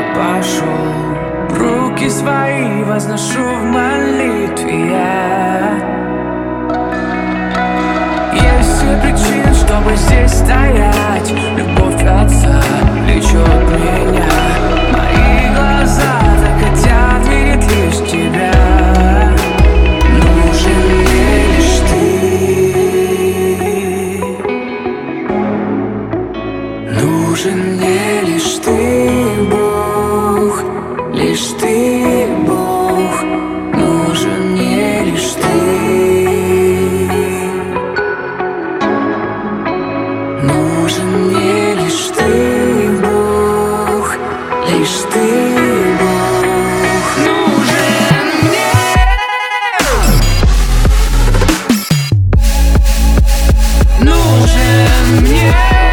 пошел. Руки свои возношу в молитве я. Есть все причины, чтобы здесь стоять. Любовь Отца влечет меня. Мои глаза так хотят видеть лишь Тебя. Нужен мне лишь Ты. Нужен мне лишь Ты, Бог. Лишь Ты, Бог. Нужен мне лишь Ты. Нужен мне лишь Ты, Бог. Лишь Ты, Бог. Нужен мне. Нужен мне.